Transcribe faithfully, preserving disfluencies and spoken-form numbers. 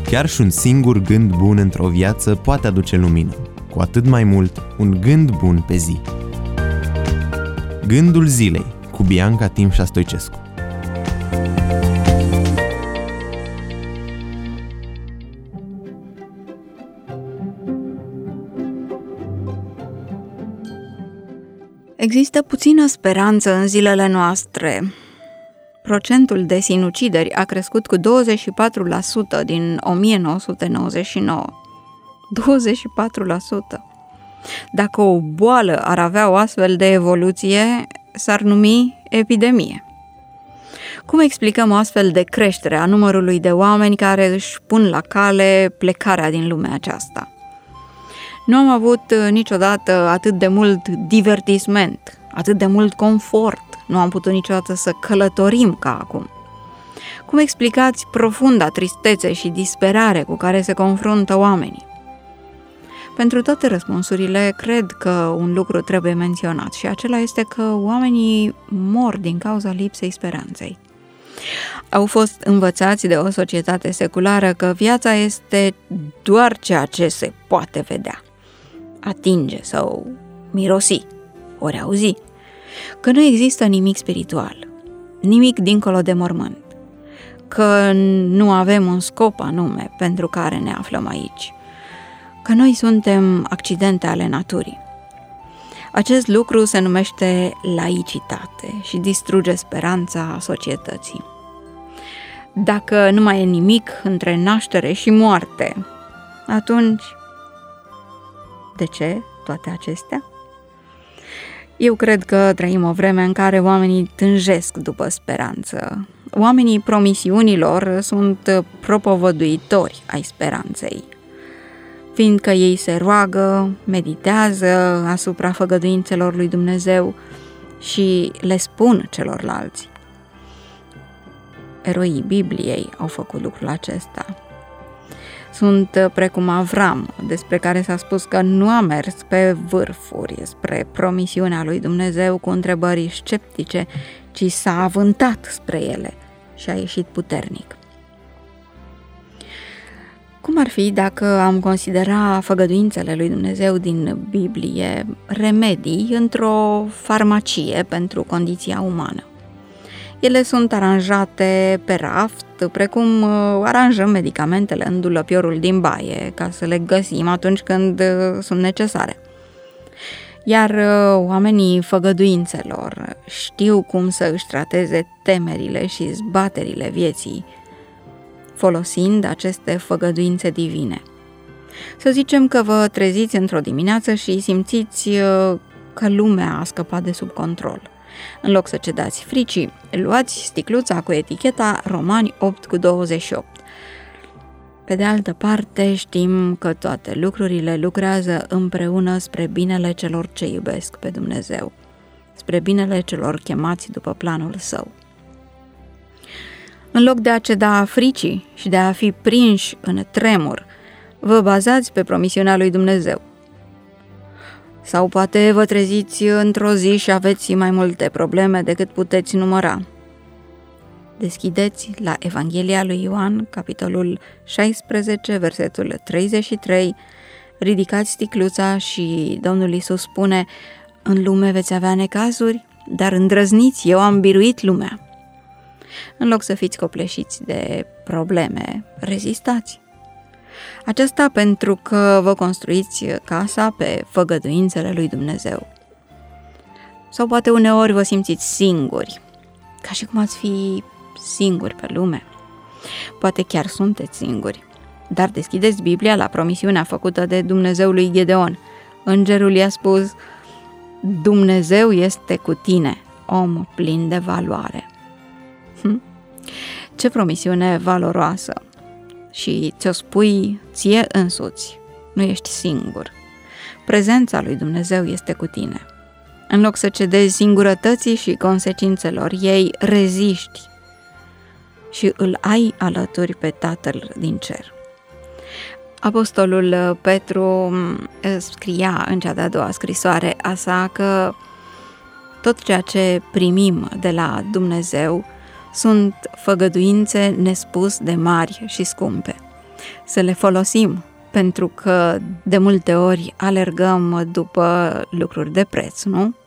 Chiar și un singur gând bun într-o viață poate aduce lumină, cu atât mai mult un gând bun pe zi. Gândul zilei cu Bianca Timșa Stoicescu. Există puțină speranță în zilele noastre. Procentul de sinucideri a crescut cu douăzeci și patru la sută din o mie nouă sute nouăzeci și nouă. douăzeci și patru la sută. Dacă o boală ar avea o astfel de evoluție, s-ar numi epidemie. Cum explicăm o astfel de creștere a numărului de oameni care își pun la cale plecarea din lumea aceasta? Nu am avut niciodată atât de mult divertisment, atât de mult confort. Nu am putut niciodată să călătorim ca acum. Cum explicați profunda tristețe și disperare cu care se confruntă oamenii? Pentru toate răspunsurile, cred că un lucru trebuie menționat și acela este că oamenii mor din cauza lipsei speranței. Au fost învățați de o societate seculară că viața este doar ceea ce se poate vedea, atinge sau mirosi, ori auzi, că nu există nimic spiritual, nimic dincolo de mormânt, că nu avem un scop anume pentru care ne aflăm aici, că noi suntem accidente ale naturii. Acest lucru se numește laicitate și distruge speranța societății. Dacă nu mai e nimic între naștere și moarte, atunci de ce toate acestea? Eu cred că trăim o vreme în care oamenii tânjesc după speranță. Oamenii promisiunilor sunt propovăduitori ai speranței, fiindcă ei se roagă, meditează asupra făgăduințelor lui Dumnezeu și le spun celorlalți. Eroii Bibliei au făcut lucrul acesta. Sunt precum Avram, despre care s-a spus că nu a mers pe vârfuri spre promisiunea lui Dumnezeu cu întrebări sceptice, ci s-a avântat spre ele și a ieșit puternic. Cum ar fi dacă am considera făgăduințele lui Dumnezeu din Biblie remedii într-o farmacie pentru condiția umană? Ele sunt aranjate pe raft, precum aranjăm medicamentele în dulăpiorul din baie, ca să le găsim atunci când sunt necesare. Iar oamenii făgăduințelor știu cum să își trateze temerile și zbaterile vieții, folosind aceste făgăduințe divine. Să zicem că vă treziți într-o dimineață și simțiți că lumea a scăpat de sub control. În loc să cedați fricii, luați sticluța cu eticheta Romani opt cu douăzeci și opt. Pe de altă parte, știm că toate lucrurile lucrează împreună spre binele celor ce iubesc pe Dumnezeu, spre binele celor chemați după planul Său. În loc de a ceda fricii și de a fi prinși în tremur, vă bazați pe promisiunea lui Dumnezeu. Sau poate vă treziți într-o zi și aveți mai multe probleme decât puteți număra. Deschideți la Evanghelia lui Ioan, capitolul șaisprezece, versetul treizeci și trei, ridicați sticluța și Domnul Iisus spune: în lume veți avea necazuri, dar îndrăzniți, eu am biruit lumea. În loc să fiți copleșiți de probleme, rezistați. Aceasta pentru că vă construiți casa pe făgăduințele lui Dumnezeu. Sau poate uneori vă simțiți singuri, ca și cum ați fi singuri pe lume. Poate chiar sunteți singuri, dar deschideți Biblia la promisiunea făcută de Dumnezeu lui Gedeon. Îngerul i-a spus: Dumnezeu este cu tine, om plin de valoare. Hm? Ce promisiune valoroasă! Și ți-o spui ție însuți, nu ești singur. Prezența lui Dumnezeu este cu tine. În loc să cedezi singurătății și consecințelor ei, reziști și îl ai alături pe Tatăl din cer. Apostolul Petru scria în cea de-a doua scrisoare a sa că tot ceea ce primim de la Dumnezeu sunt făgăduințe nespus de mari și scumpe. să le folosim, pentru că de multe ori alergăm după lucruri de preț, nu?